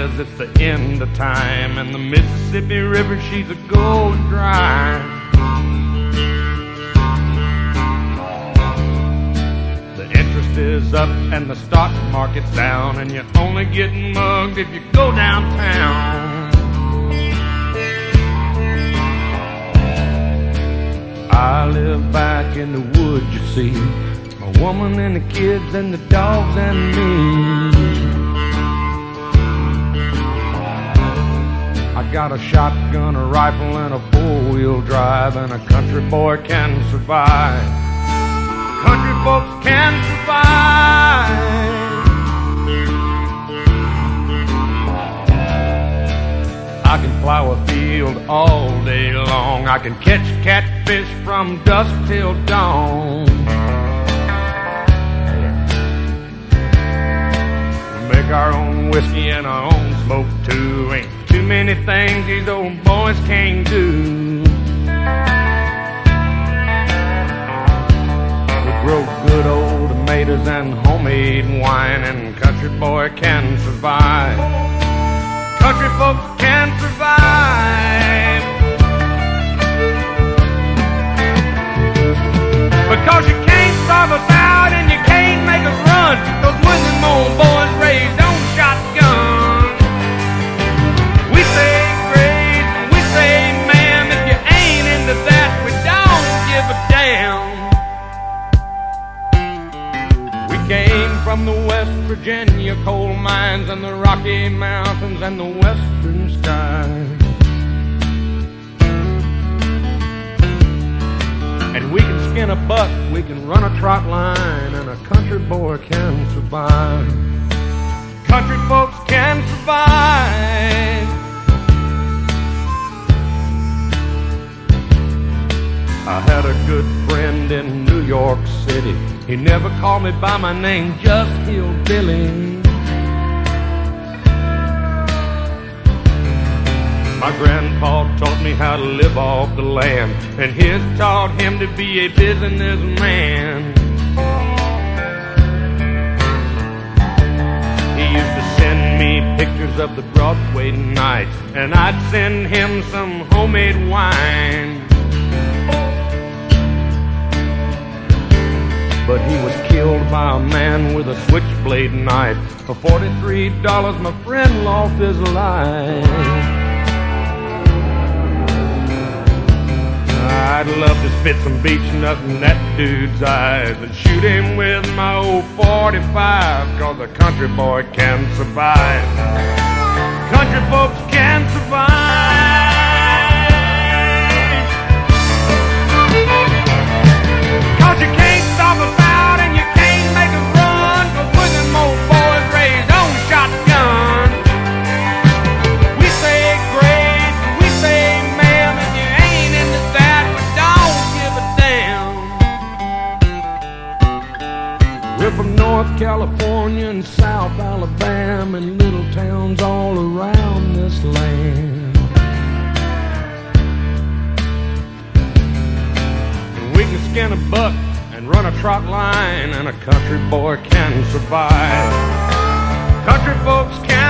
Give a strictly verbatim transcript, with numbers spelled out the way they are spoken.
says it's the end of time, and the Mississippi River, she's a going dry. The interest is up and the stock market's down, and you're only getting mugged if you go downtown. I live back in the woods, you see, my woman and the kids and the dogs and me. I got a shotgun, a rifle, and a four-wheel drive, and a country boy can survive. Country folks can survive. I can plow a field all day long. I can catch catfish from dusk till dawn. We make our own whiskey and our own smoke too. Ain't too many things these old boys can't do. We grow good old tomatoes and homemade wine, and country boy can survive. Country folks can survive. Because you can't starve us out and you can't make us run. Those when them old boys raised on shotguns. We say grace and we say ma'am. If you ain't into that, we don't give a damn. We came from the West Virginia coal mines and the Rocky Mountains and the western skies. And we can skin a buck, we can run a trot line, and a country boy can survive. Country folks can survive. I had a good friend in New York City. He never called me by my name, just Hillbilly. My grandpa taught me how to live off the land, and his taught him to be a businessman. He used to send me pictures of the Broadway nights, and I'd send him some homemade wine. But he was killed by a man with a switchblade knife. For forty-three dollars, my friend lost his life. I'd love to spit some beach nut in that dude's eyes and shoot him with my old forty-five, 'cause a country boy can survive. Country folks can survive. 'Cause you can't stop us out and you can't make us run, 'cause we're them old boys raised on shotgun. We say grace, we say ma'am. If you ain't into that, we don't give a damn. We're from North California and South Alabama and little towns all around this land. And we can skin a buck and run a trot line, and a country boy can survive. Country folks can